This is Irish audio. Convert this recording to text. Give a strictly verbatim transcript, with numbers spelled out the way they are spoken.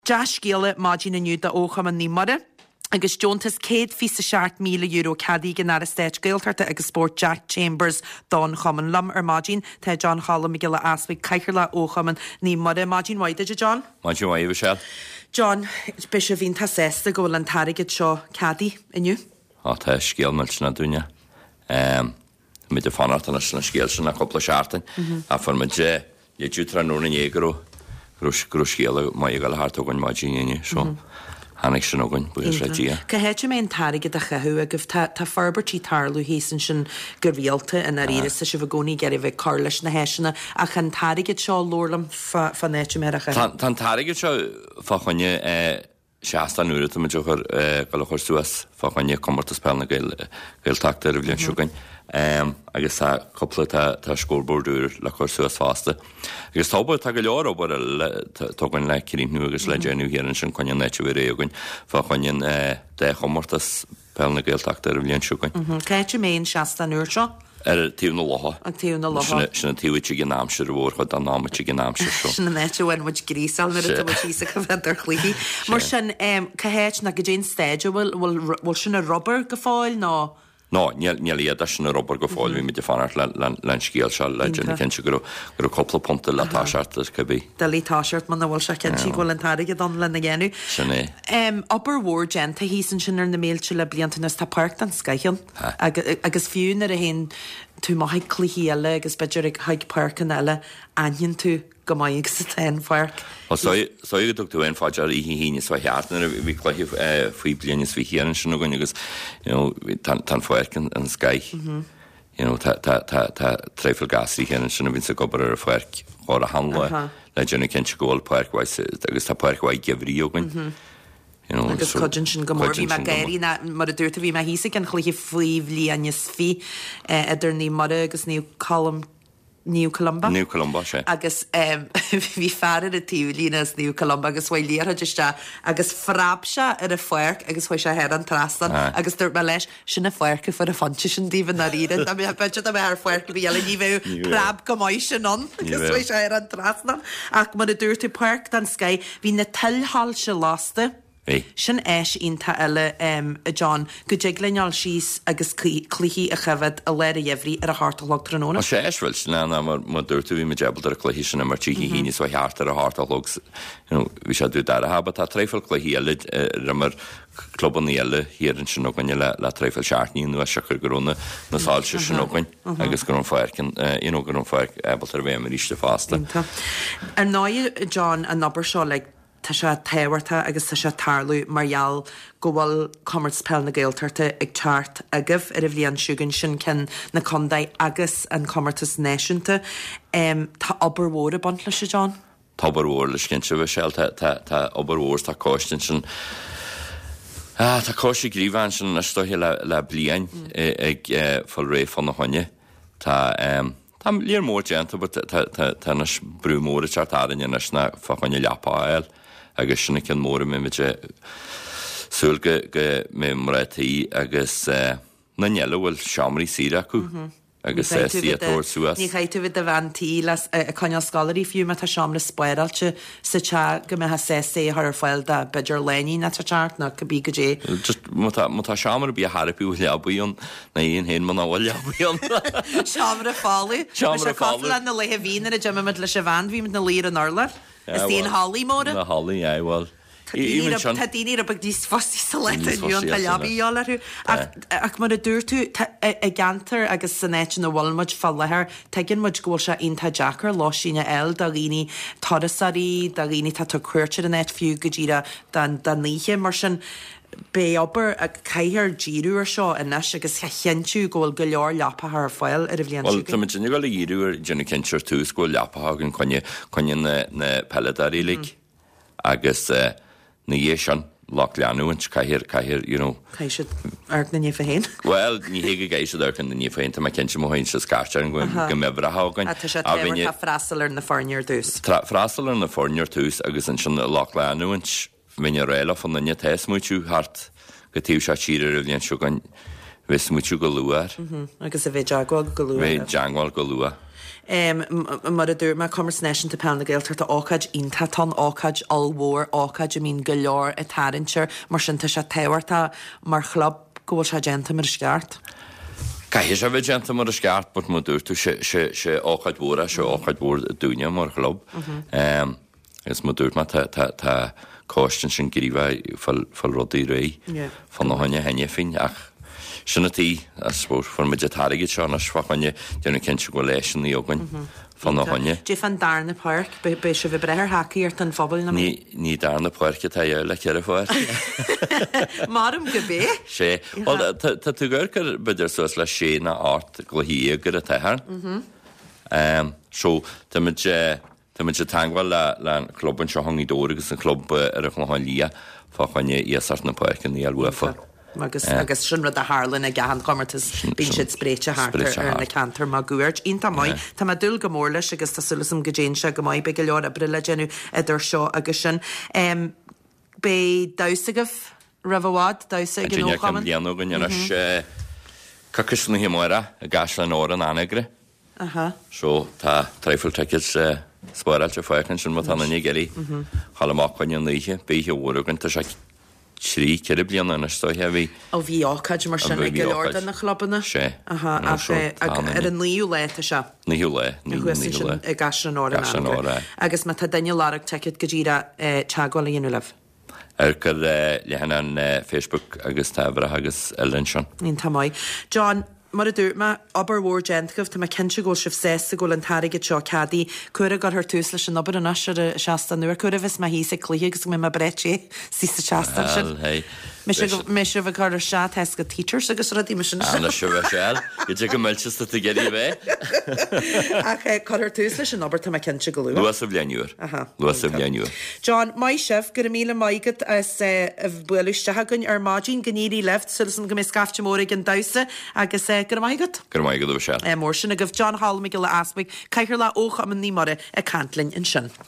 Josh Gale mágin aniu da ócham an ní mare. Agus Jonas céad fi sa seart míle euro cadí gan ar a stéit gailtarta agus sport Jack Chambers don chaman lam ar mágin te John Hallam gile asmig caichirla óchaman ní mare mágin waide John? Mágin waide Michelle. John, bis a vín ta sesta go an tarigid seo cadí aniu? Á tá scéal mil na dúine. Um, mit de fanart an na scéal sin na coppla seartain. A for me je, je dútra núna égrú grús grús scéal mai gal hartógan mágin aniu, so. Hannig sin ogan buis radia. Ca héit me an tarigid a chahu agah tá farbertí tarlú hésan sin gurvíalta in a ríris sa si bhgóní geri bheith carlis na héisina a chan tarigid seo lórlam fa néit me a chahu. Tá tarigid seo fa chunne seastan úrata me jochar galachar suas fa chunne commartas pelna gailtachta a bhlion siúgain. Um, agus tá coppla tá scórbordúr le chuir suas fásta. Agus tábal tá go leor obair tugann le cirín nu agus le déanú héann sin chuine neite bhí réagain fá chuine de chomórtas pelna gailtachta a bhlion siúgain. Céit mé seastan úr seo? Er tíúna loha. An tíúna loha. Sinna tíúte gin námsir a bhór chud an námate gin námsir seo. Sinna neite bhain muid grísal na a bhil sísa go bheith ar chlíí. Mar sin cahéit na go dén stéide bhfuil sin a Robert go fáil ná? No, níl iad sin a Robert go fáil bhí mit de fanart len scéal se le dénne cin se gur gur coppla ponta le táseart ar cabbí. De lí táseart man bhil se cin si bhfuil an tarige don lena ghéanú. Sinné. Upper War genta hísan sin ar na méilte le bliantanas tá park an Skyhill. Agus fiún ar a hén tú má haid cluíile agus beidir ag haid park an eile ain tú go maiig sa ten farc. Sóige tú tú ein fáidir í híine sá heartnar bhí chluiche faoi blianas bhí chéan sin goin agus tan foiircin an Sky. Tá tréfil gasí chéan sin a vín sa gobar ar a foiirc á a hanla le dénne cin se ggóil park agus tá park bhaid gehrí ógain. Agus codin sin gomór bhí me gairí mar a dúirta bhí me hísa an chluiche faoi bblianas fi idir ní mar agus níú colm New Columba. New Columba, sé. Agus bhí fear a tíúlínas New Columba agus bhfuil líar deiste agus frabse ar a foiirc agus bhfuil se head an trastan agus dúirt me leis sinna foiirca fu a fanti sin díomh na rían a bhí beide a bheit ar foiirca bhí eile ní bheith prab go maiid sin an agus bhfuil se ar an trastan ach mar a dúirta park dan Sky hí na tilhall se lásta. Sin éis ínta eile a John go dégleneáil síos agus cluichí a chefad a leir a dhéhrí ar a hátalog tróna. A sé éisfuil sin lena mar dúirta bhí me débal ar a cluichí sin mar tíí híine so heart ar a hátalog bhí sé dú dar a haba tá tréfil cluichí eile ra mar cluban eile híann sin ógaine le le tréfil seaartníí nu a seachar goróna na sáil se sin ógain agus gur an foiircin in gur an foiirc ebal ar bhéh mar ríiste fásta. Ar náid John an nabar seo le tá se téhairta agus tá se tarlú margheall go bhfuil commerce pell na gailtarta ag teart agah ar a bhíon siúgann sin cin na condaid agus an commertas náisiúnta. Tá obair a bant lei se John? Tá obair leis cin se bheith seil tá obair tá cóistin sin. Tá cóisi gríomhain sin na stoithe le bliain ag fáil ré fan na honne. Tá Tá líar mór déanta tá nas brúmóra teartáin nas na fachaine leapáil agus sinna cin móra mé meide súlga go mé mrétaí agus na neile bhfuil seaamraí síra acu agus síatóir suas. Ní chaitú bhid a bhaintí a chuine scalarí fiú me tá seaamra spéiráilte sa te go me ha sé sé ar fáil de beidir lení na tá teart na go bí go dé. Tá seaamra bí a Harpaíú leabíon na íon hén man bhil leabíon. Seaamra fálaí? Seaamra fálaí. Na le bhína a deimiid le se bhain bhí na lír an orla? Is tíon hálí móra? Na hálí, é, bhil. Tá daine a bag dís fostí sa leún a leabíálarú ach mar a dúirtú a gantar agus san éit na bhilmuid fall lethir teginn muid ggóil se onanta Jackar lá síne eil da rií todasarí da rií tá cuairte an éit fiú go ddíra dan níe mar sin bé obair a caiithar díúir seo inis agus cheanú ggóil go leor leapathe ar fáil ar a bhblion siú. Tá déine go le díúir dénne cinseir tú ggóil leapathe an chuine chuine na peledarí lig agus na dhé sean lách leanúint caiithir caiithir, you know. Caiisiid arc na níomh féin? Well, ní héige gaiisiid arc na níomh féin, tá mai cinse móhain se scartear an go mebra hágain. A tá sé téhar tá freastal ar na fórneir dús. Freastal ar na fórneir dús agus an sin lách leanúint mine réile fan na ne teismúitiú hart go tíú se tíir a bhíon siúgain bheits múitiú go luair. Agus a bheith deagháil go luair. Bheith deagháil go luair. mar a dúr me Commerce te pe na ggéiltar a ácaid inta tan ácaid allhór ácaid a mín go leor a tarintir mar sinnta se tehairta mar chlub gohfuil se genta mar sceart. Cai sé bheith genta mar a sceart, bud mu dúirtú sé áchaid bhra se áchaid bhór dúine mar chlub. Is mu dúirt me tá cóistin sin gríomh fall rudaí ré fan na haine henne fin ach sinna tí as bhór fan me detáige seo na sfachaine deanna cinse go leis in íogain fan na haine. Dé fan darna park be se bh brethir hacaí ar an fphobal na Ní ní darna parce tá dheir le cear a fáir. Marm go bé? sé. Tá tú gur gur beidir suas le sé na áit go hí gur a tethar. So tá Tá man se tangwal le clubban se hangí dóragus an club ar a chláin lia fá chuine íasart na parcin í alhuafa. Agus agus sin rud a Harlan a gahan commertas bín siad spréite hátar ar na cantar má gúirt. Ínta mai tá má dul go mór leis agus tá sulasam go déin se go maiid be go leor a brille genú idir seo agus sin. Bé dausagah rahhád dausa gin óchaman? Líanú gan inis cacus na himóra a gas le nóra an anagre. So tá treifil teikis spáilte fáchan sin mat anna nigéí chalamachchain an líe béhe ógan tá se trí ceir blianana na stoithe bhí. Ó bhí ácaid mar sin go leor na chlubbanna? sé. Ar an líú le a se? Níú le i gas an óra. Agus má tá daine láach teiciid go ddíra teagháil inú leh. Ar gur lehanana an Facebook agus tabhra agus Ellen sin. Nín tamáid. John, mar a dúr me aber bhór gentgah tá cinse ggóil sih sé go an taige seo cadí cura gur th tús leis an obair an asir a seasta nuair cura bheits me hí sé clígus go mé brete sí sa seasta sin. Me se bh chu se tes go teachers agus radí me sin. Anna se bheith seil, i d go milltesta a geirí bheith. Chuir tús leis an obair tá cinse goú. Luas a bblianúir. Luas a bblianúir. John, mai sef gur míle maigad as buúistecha gunn ar mádín gníí left sul go mé scafte móra an dasa agus gur maigad? Gur maigad a bh se. Mór sin a goh John Hall me go le aspaig caiir le ócha am an nímara a cantlinn in sin.